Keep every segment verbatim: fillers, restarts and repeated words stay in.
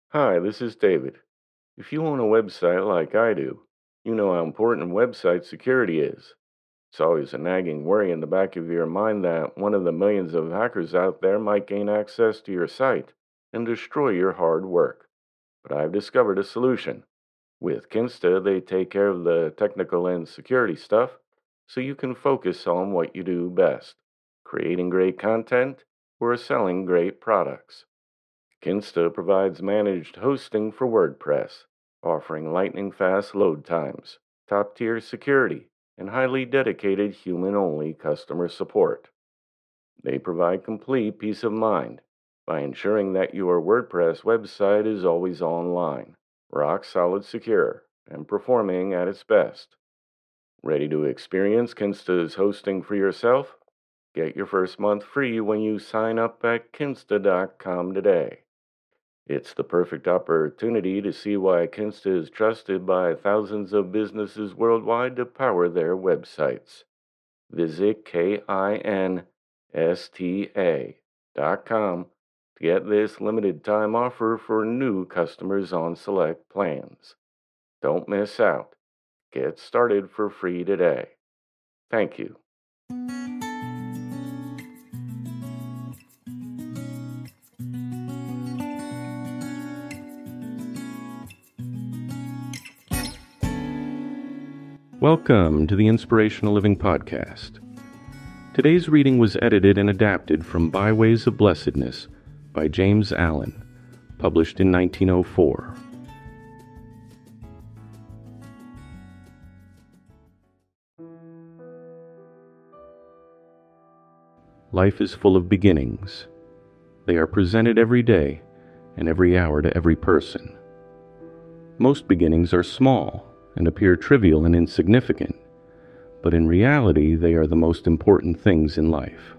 Hi, this is David. If you own a website like I do, you know how important website security is. It's always a nagging worry in the back of your mind that one of the millions of hackers out there might gain access to your site and destroy your hard work. But I've discovered a solution. With Kinsta, they take care of the technical and security stuff so you can focus on what you do best, creating great content or selling great products. Kinsta provides managed hosting for WordPress, offering lightning fast load times, top tier security, and highly dedicated human only customer support. They provide complete peace of mind by ensuring that your WordPress website is always online, rock solid secure, and performing at its best. Ready to experience Kinsta's hosting for yourself? Get your first month free when you sign up at kinsta dot com today. It's the perfect opportunity to see why Kinsta is trusted by thousands of businesses worldwide to power their websites. Visit kinsta dot com to get this limited time offer for new customers on select plans. Don't miss out. Get started for free today. Thank you. Welcome to the Inspirational Living Podcast. Today's reading was edited and adapted from Byways of Blessedness by James Allen, published in nineteen oh four. Life is full of beginnings. They are presented every day and every hour to every person. Most beginnings are small and appear trivial and insignificant, but in reality they are the most important things in life.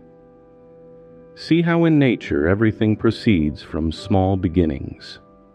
See how in nature everything proceeds from small beginnings.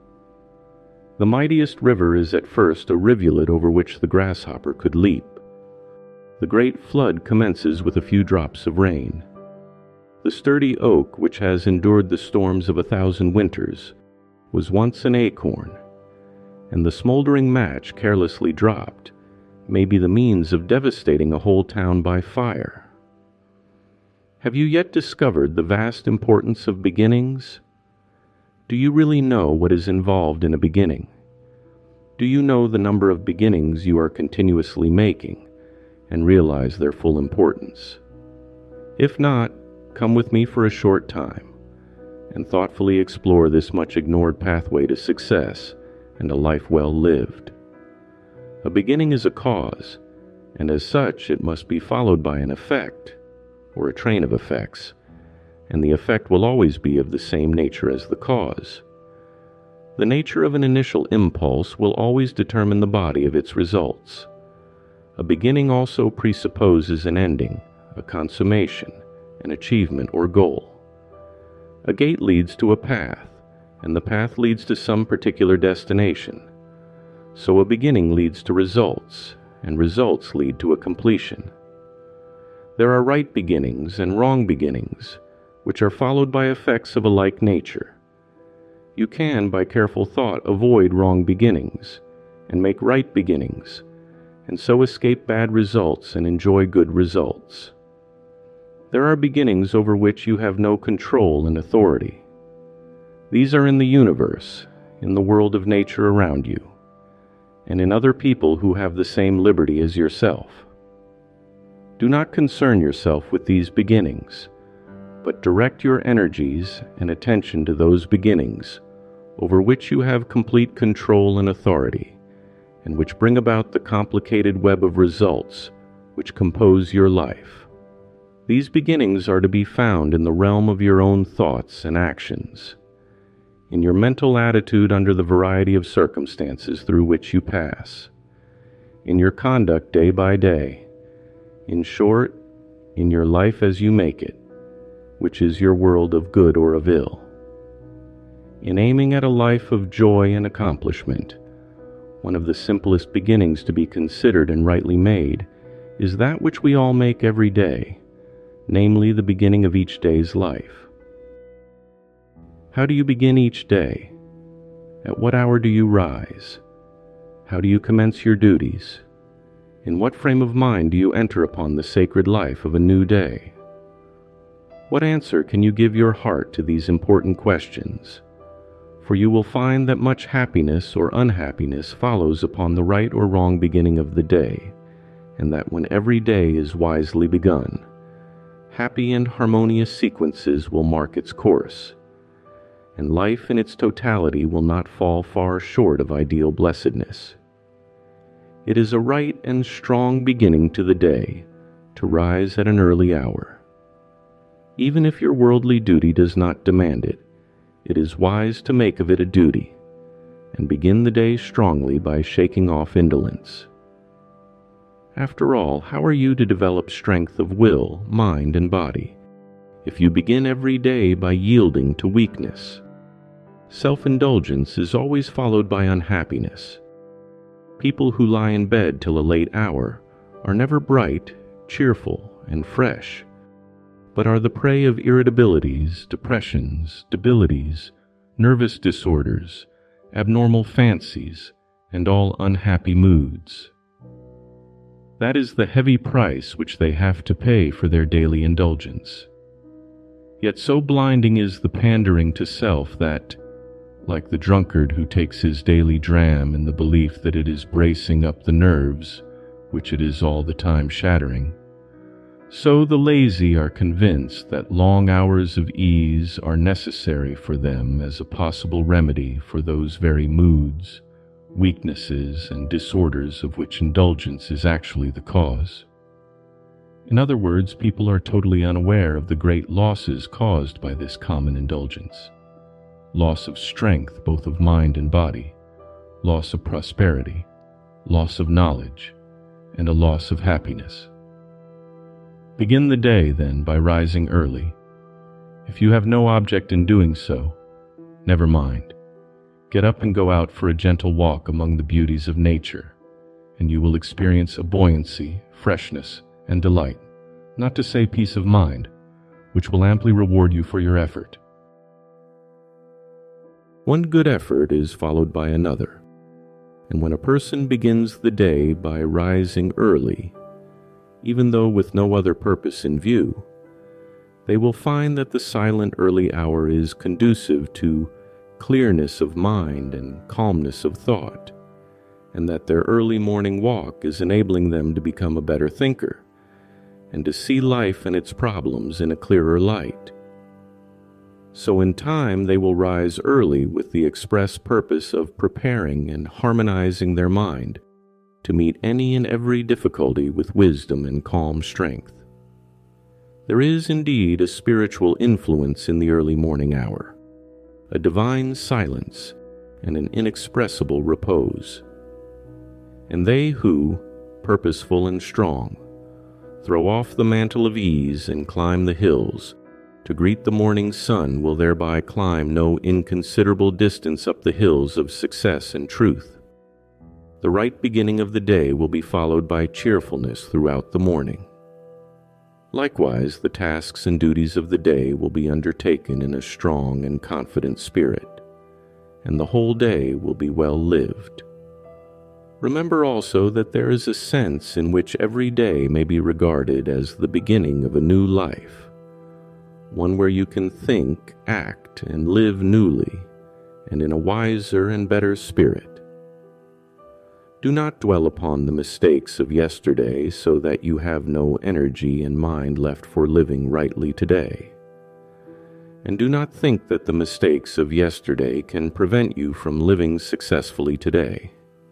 The mightiest river is at first a rivulet over which the grasshopper could leap. The great flood commences with a few drops of rain. The sturdy oak, which has endured the storms of a thousand winters, was once an acorn, and the smoldering match carelessly dropped may be the means of devastating a whole town by fire. Have you yet discovered the vast importance of beginnings? Do you really know what is involved in a beginning? Do you know the number of beginnings you are continuously making and realize their full importance? If not, come with me for a short time and thoughtfully explore this much ignored pathway to success and a life well lived. A beginning is a cause, and as such it must be followed by an effect, or a train of effects, and the effect will always be of the same nature as the cause. The nature of an initial impulse will always determine the body of its results. A beginning also presupposes an ending, a consummation, an achievement or goal. A gate leads to a path, and the path leads to some particular destination. So a beginning leads to results, and results lead to a completion. There are right beginnings and wrong beginnings, which are followed by effects of a like nature. You can, by careful thought, avoid wrong beginnings, and make right beginnings, and so escape bad results and enjoy good results. There are beginnings over which you have no control and authority. These are in the universe, in the world of nature around you, and in other people who have the same liberty as yourself. Do not concern yourself with these beginnings, but direct your energies and attention to those beginnings over which you have complete control and authority, and which bring about the complicated web of results which compose your life. These beginnings are to be found in the realm of your own thoughts and actions, in your mental attitude under the variety of circumstances through which you pass, in your conduct day by day, in short, in your life as you make it, which is your world of good or of ill. In aiming at a life of joy and accomplishment, one of the simplest beginnings to be considered and rightly made is that which we all make every day, namely the beginning of each day's life. How do you begin each day? At what hour do you rise? How do you commence your duties? In what frame of mind do you enter upon the sacred life of a new day? What answer can you give your heart to these important questions? For you will find that much happiness or unhappiness follows upon the right or wrong beginning of the day, and that when every day is wisely begun, happy and harmonious sequences will mark its course, and life in its totality will not fall far short of ideal blessedness. It is a right and strong beginning to the day to rise at an early hour. Even if your worldly duty does not demand it, it is wise to make of it a duty, and begin the day strongly by shaking off indolence. After all, how are you to develop strength of will, mind, and body, if you begin every day by yielding to weakness? Self-indulgence is always followed by unhappiness. People who lie in bed till a late hour are never bright, cheerful, and fresh, but are the prey of irritabilities, depressions, debilities, nervous disorders, abnormal fancies, and all unhappy moods. That is the heavy price which they have to pay for their daily indulgence. Yet so blinding is the pandering to self that, like the drunkard who takes his daily dram in the belief that it is bracing up the nerves, which it is all the time shattering, so the lazy are convinced that long hours of ease are necessary for them as a possible remedy for those very moods, weaknesses, and disorders of which indulgence is actually the cause. In other words, people are totally unaware of the great losses caused by this common indulgence. Loss of strength, both of mind and body, loss of prosperity, loss of knowledge, and a loss of happiness. Begin the day, then, by rising early. If you have no object in doing so, never mind. Get up and go out for a gentle walk among the beauties of nature, and you will experience a buoyancy, freshness, and delight, not to say peace of mind, which will amply reward you for your effort. One good effort is followed by another, and when a person begins the day by rising early, even though with no other purpose in view, they will find that the silent early hour is conducive to clearness of mind and calmness of thought, and that their early morning walk is enabling them to become a better thinker, and to see life and its problems in a clearer light. So in time they will rise early with the express purpose of preparing and harmonizing their mind to meet any and every difficulty with wisdom and calm strength. There is indeed a spiritual influence in the early morning hour, a divine silence and an inexpressible repose. And they who, purposeful and strong, throw off the mantle of ease and climb the hills to greet the morning sun will thereby climb no inconsiderable distance up the hills of success and truth. The right beginning of the day will be followed by cheerfulness throughout the morning. Likewise, the tasks and duties of the day will be undertaken in a strong and confident spirit, and the whole day will be well lived. Remember also that there is a sense in which every day may be regarded as the beginning of a new life, one where you can think, act, and live newly, and in a wiser and better spirit. Do not dwell upon the mistakes of yesterday so that you have no energy and mind left for living rightly today. And do not think that the mistakes of yesterday can prevent you from living successfully today.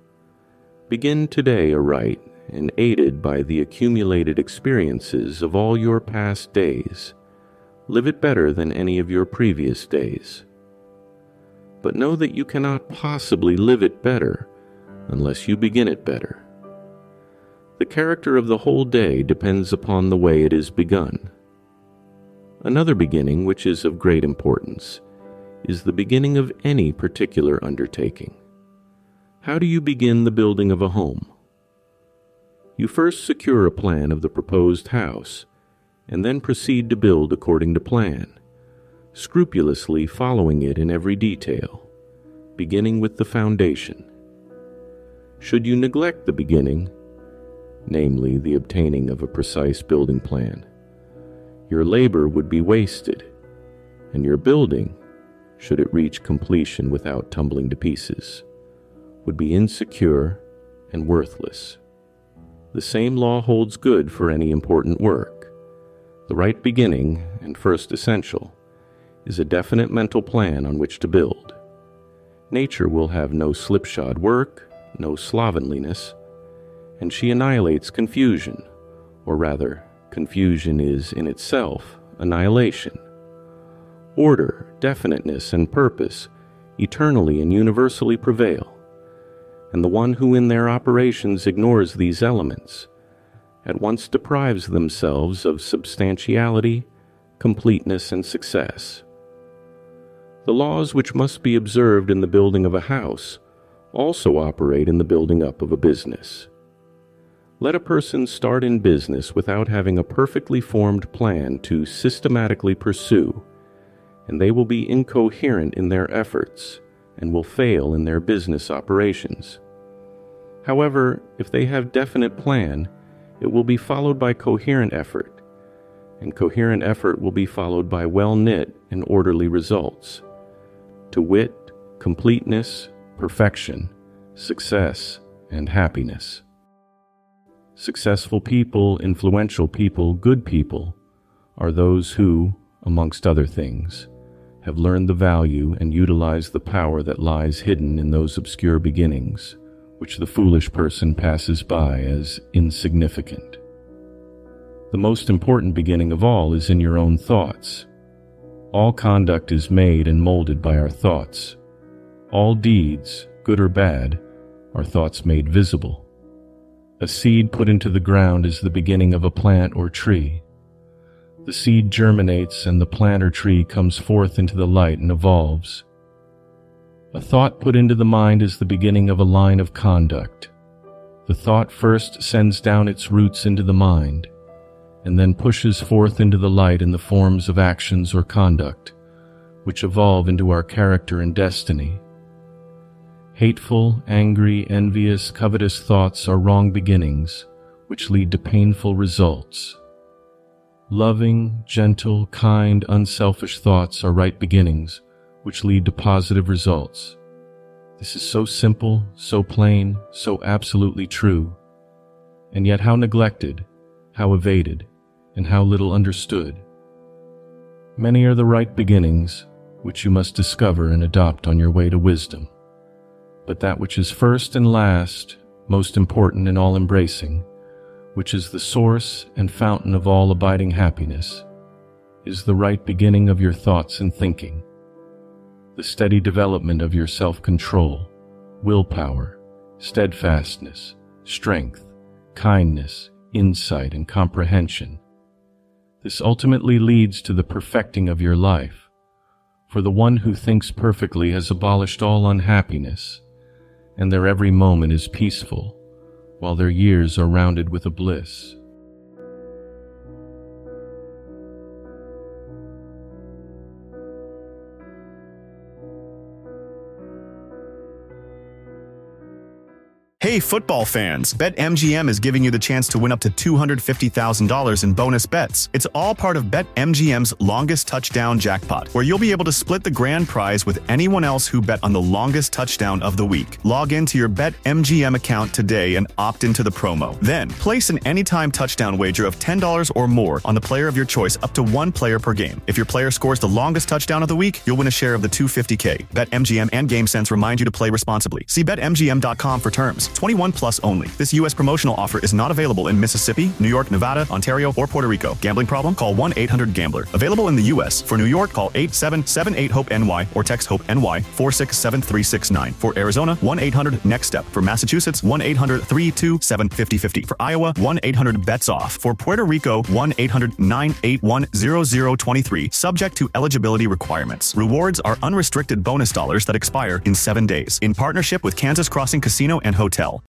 Begin today aright, and aided by the accumulated experiences of all your past days, live it better than any of your previous days. But know that you cannot possibly live it better unless you begin it better. The character of the whole day depends upon the way it is begun. Another beginning, which is of great importance, is the beginning of any particular undertaking. How do you begin the building of a home? You first secure a plan of the proposed house, and then proceed to build according to plan, scrupulously following it in every detail, beginning with the foundation. Should you neglect the beginning, namely the obtaining of a precise building plan, your labor would be wasted, and your building, should it reach completion without tumbling to pieces, would be insecure and worthless. The same law holds good for any important work. The right beginning, and first essential, is a definite mental plan on which to build. Nature will have no slipshod work, no slovenliness, and she annihilates confusion, or rather, confusion is in itself annihilation. Order, definiteness, and purpose eternally and universally prevail, and the one who in their operations ignores these elements at once deprives themselves of substantiality, completeness, and success. The laws which must be observed in the building of a house also operate in the building up of a business. Let a person start in business without having a perfectly formed plan to systematically pursue, and they will be incoherent in their efforts and will fail in their business operations. However, if they have definite plan, it will be followed by coherent effort, and coherent effort will be followed by well-knit and orderly results. To wit, completeness, perfection, success, and happiness. Successful people, influential people, good people are those who, amongst other things, have learned the value and utilized the power that lies hidden in those obscure beginnings, which the foolish person passes by as insignificant. The most important beginning of all is in your own thoughts. All conduct is made and molded by our thoughts. All deeds, good or bad, are thoughts made visible. A seed put into the ground is the beginning of a plant or tree. The seed germinates and the plant or tree comes forth into the light and evolves. A thought put into the mind is the beginning of a line of conduct. The thought first sends down its roots into the mind, and then pushes forth into the light in the forms of actions or conduct, which evolve into our character and destiny. Hateful, angry, envious, covetous thoughts are wrong beginnings, which lead to painful results. Loving, gentle, kind, unselfish thoughts are right beginnings, which lead to positive results. This is so simple, so plain, so absolutely true, and yet how neglected, how evaded, and how little understood. Many are the right beginnings, which you must discover and adopt on your way to wisdom. But that which is first and last, most important and all-embracing, which is the source and fountain of all abiding happiness, is the right beginning of your thoughts and thinking, the steady development of your self-control, willpower, steadfastness, strength, kindness, insight, and comprehension. This ultimately leads to the perfecting of your life, for the one who thinks perfectly has abolished all unhappiness, and their every moment is peaceful, while their years are rounded with a bliss. Hey football fans, BetMGM is giving you the chance to win up to two hundred fifty thousand dollars in bonus bets. It's all part of BetMGM's longest touchdown jackpot, where you'll be able to split the grand prize with anyone else who bet on the longest touchdown of the week. Log into your BetMGM account today and opt into the promo. Then, place an anytime touchdown wager of ten dollars or more on the player of your choice up to one player per game. If your player scores the longest touchdown of the week, you'll win a share of the two hundred fifty thousand dollars. BetMGM and GameSense remind you to play responsibly. See Bet M G M dot com for terms. twenty-one plus only. This U S promotional offer is not available in Mississippi, New York, Nevada, Ontario, or Puerto Rico. Gambling problem? Call one eight hundred gambler. Available in the U S. For New York, call eight seven seven eight hope N Y or text HOPE-N Y four six seven three six nine. For Arizona, one eight hundred next step. For Massachusetts, one eight hundred three two seven five zero five zero. For Iowa, one eight hundred bets off. For Puerto Rico, one eight hundred nine eight one zero zero two three. Subject to eligibility requirements. Rewards are unrestricted bonus dollars that expire in seven days. In partnership with Kansas Crossing Casino and Hotel.